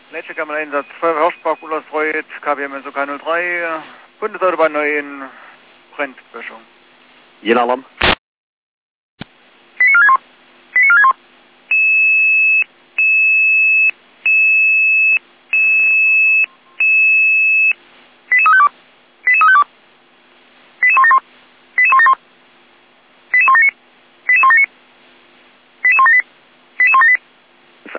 Letzte Kammereinsatz, Feuerwehr Horstbach, Ullersreuth, KBM SOK 03, Bundesautobahn 9, Brandböschung. Jenalarm.